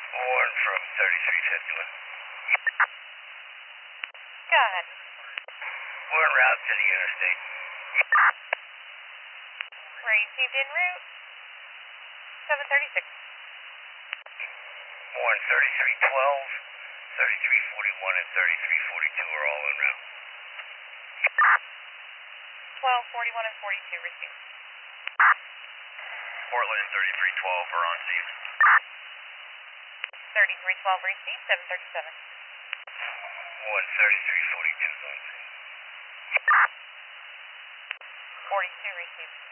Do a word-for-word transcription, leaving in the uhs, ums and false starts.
Warren from thirty-three fifty-one. Go ahead. We're en route to the interstate. Received en route. seven thirty-six. Warren thirty-three twelve, thirty-three forty-one, and thirty-three forty-two are all en route. twelve, forty-one, and forty-two received. Portland thirty-three twelve are on scene. thirty-three twelve received, seven thirty-seven. Warren thirty-three forty-two is on scene. forty-two received.